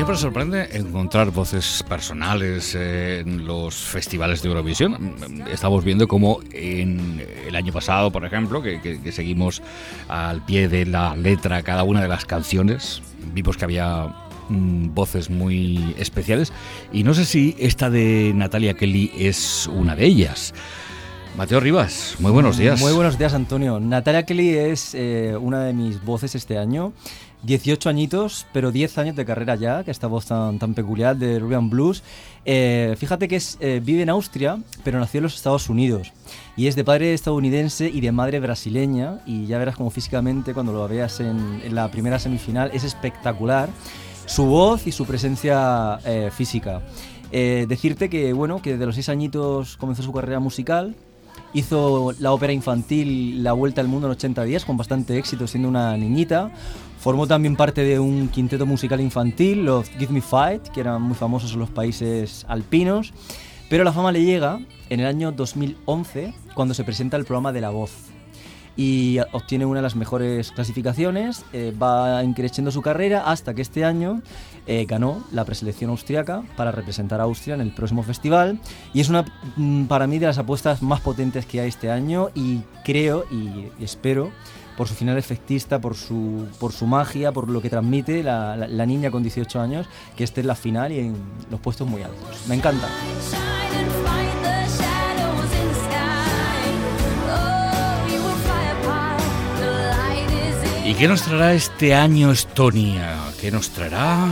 Siempre sorprende encontrar voces personales en los festivales de Eurovisión. Estamos viendo cómo en el año pasado, por ejemplo, que seguimos al pie de la letra cada una de las canciones, vimos que había voces muy especiales y no sé si esta de Natalia Kelly es una de ellas. Mateo Rivas, muy buenos días. Muy buenos días, Antonio. Natalia Kelly es una de mis voces este año. 18 añitos, pero 10 años de carrera ya, que esta voz tan peculiar de Ruby Blues. Fíjate que vive en Austria, pero nació en los Estados Unidos. Y es de padre estadounidense y de madre brasileña. Y ya verás como físicamente, cuando lo veas en la primera semifinal, es espectacular su voz y su presencia física. Decirte que, bueno, que de los 6 añitos comenzó su carrera musical. Hizo la ópera infantil La Vuelta al Mundo en 80 días con bastante éxito siendo una niñita. Formó también parte de un quinteto musical infantil, los Give Me Five, que eran muy famosos en los países alpinos. Pero la fama le llega en el año 2011 cuando se presenta el programa de La Voz. Y obtiene una de las mejores clasificaciones, va increciendo su carrera hasta que este año ganó la preselección austriaca para representar a Austria en el próximo festival, y es una, para mí, de las apuestas más potentes que hay este año, y creo y espero, por su final efectista, por su magia, por lo que transmite la niña con 18 años, que esté en la final y en los puestos muy altos. Me encanta. ¿Y qué nos traerá este año Estonia? ¿Qué nos traerá?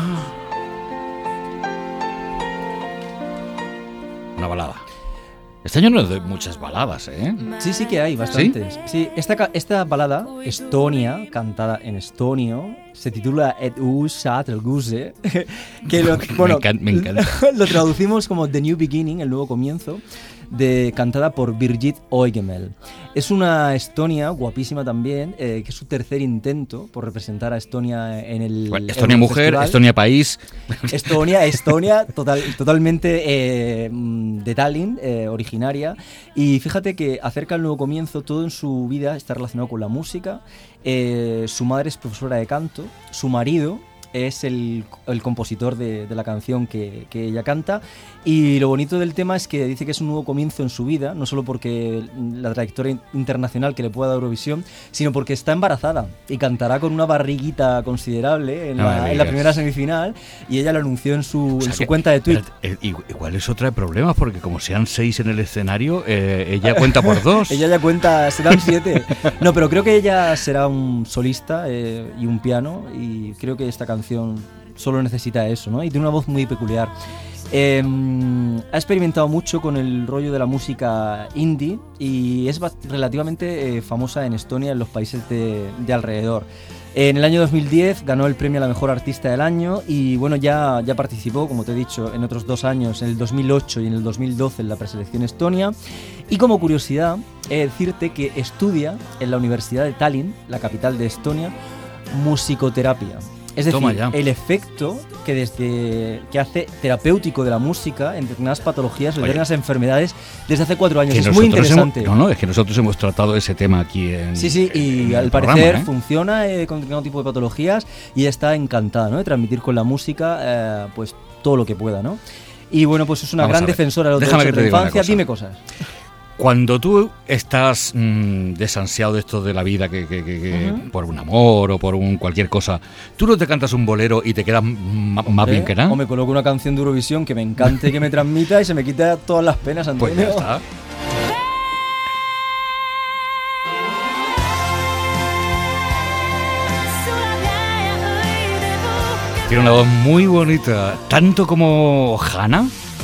Una balada. Este año no hay muchas baladas, ¿eh? Sí que hay bastantes. ¿Sí? Esta balada, Estonia, cantada en estonio, se titula Et uus Saatelguse, que me encanta. Lo traducimos como The New Beginning, el nuevo comienzo, cantada por Birgit Oigemel. Es una Estonia guapísima también, que es su tercer intento por representar a Estonia en el Estonia mujer, festival. Estonia país. Estonia totalmente de Tallinn, originaria. Y fíjate que acerca del nuevo comienzo, todo en su vida está relacionado con la música. Su madre es profesora de canto, su marido es el compositor de la canción que ella canta, y lo bonito del tema es que dice que es un nuevo comienzo en su vida, no solo porque la trayectoria internacional que le pueda dar Eurovisión, sino porque está embarazada y cantará con una barriguita considerable en la primera semifinal, y ella lo anunció en su cuenta de Twitter. Igual es otro problema, porque como sean 6 en el escenario, ella cuenta por 2. Ella ya cuenta, serán 7. No, pero creo que ella será un solista y un piano, y creo que esta canción solo necesita eso, ¿no? Y tiene una voz muy peculiar. Ha experimentado mucho con el rollo de la música indie y es relativamente famosa en Estonia, en los países de alrededor. En el año 2010 ganó el premio a la mejor artista del año y bueno, ya participó, como te he dicho, en otros 2 años, en el 2008 y en el 2012 en la preselección Estonia. Y como curiosidad, decirte que estudia en la Universidad de Tallinn, la capital de Estonia, musicoterapia. Es decir, el efecto que hace terapéutico de la música en determinadas patologías o determinadas enfermedades desde hace 4 años. Es muy interesante. Es que nosotros hemos tratado ese tema aquí en y al parecer funciona con determinado tipo de patologías, y ella está encantada, ¿no?, de transmitir con la música pues todo lo que pueda, ¿no? Y bueno, pues es una gran defensora de los derechos de la infancia. Dime cosas. Cuando tú estás desansiado de esto de la vida, que por un amor o por cualquier cosa, ¿tú no te cantas un bolero y te quedas más bien que nada? O me coloco una canción de Eurovisión que me encante, que me transmita y se me quita todas las penas, Antonio. Pues ya está. Tiene una voz muy bonita, tanto como Hanna.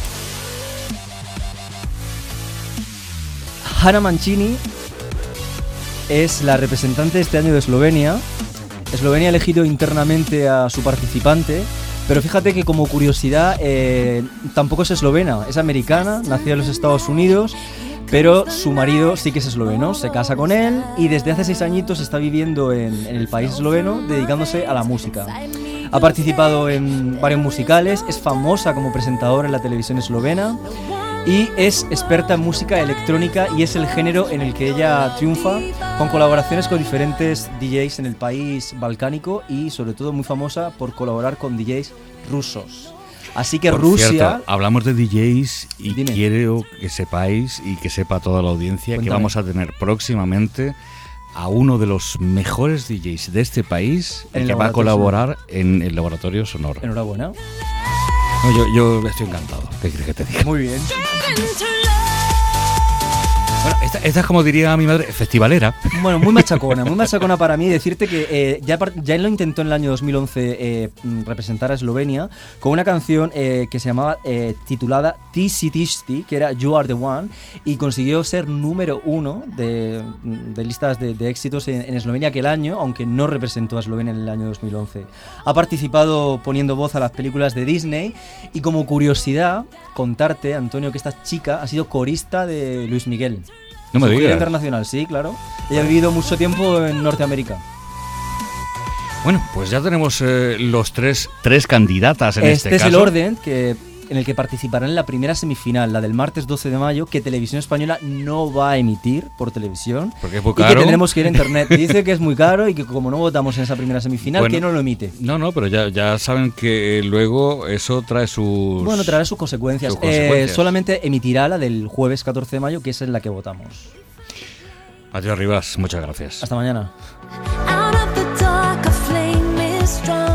Hanna Mancini es la representante este año de Eslovenia. Eslovenia ha elegido internamente a su participante, pero fíjate que, como curiosidad, tampoco es eslovena, es americana, nació en los Estados Unidos, pero su marido sí que es esloveno, se casa con él y desde hace 6 añitos está viviendo en el país esloveno, dedicándose a la música. Ha participado en varios musicales, es famosa como presentadora en la televisión eslovena. y es experta en música electrónica y es el género en el que ella triunfa, con colaboraciones con diferentes DJs en el país balcánico y sobre todo muy famosa por colaborar con DJs rusos. Así que Por Rusia... cierto, hablamos de DJs y Dime. quiero que sepáis y que sepa toda la audiencia Cuéntame. que vamos a tener próximamente a uno de los mejores DJs de este país En el que va a Laboratorio colaborar en el Laboratorio Sonoro. Enhorabuena. No, yo estoy encantado. ¿Qué quieres que te diga? Muy bien. Bueno, esta es, como diría mi madre, festivalera. Bueno, muy machacona para mí. Decirte que ya lo intentó en el año 2011 representar a Eslovenia con una canción que se llamaba titulada Ti si tisti, que era You Are the One, y consiguió ser número 1 de listas de éxitos en Eslovenia aquel año, aunque no representó a Eslovenia en el año 2011. Ha participado poniendo voz a las películas de Disney y, como curiosidad, contarte, Antonio, que esta chica ha sido corista de Luis Miguel. No me Su gira digas. internacional, sí, claro. Ella ha vivido mucho tiempo en Norteamérica. Bueno, pues ya tenemos los tres candidatas en Este este es caso. el orden en el que participarán en la primera semifinal, la del martes 12 de mayo, que Televisión Española no va a emitir por televisión. Porque es muy Y que caro. tendremos que ir a internet. Dice que es muy caro y que como no votamos en esa primera semifinal, Bueno, que no lo emite. No, pero ya saben que luego eso trae sus... Bueno, traerá sus consecuencias. Sus consecuencias. Solamente emitirá la del jueves 14 de mayo, que es en la que votamos. Mateo Rivas, muchas gracias. Hasta mañana. Out of the dark, a flame is strong.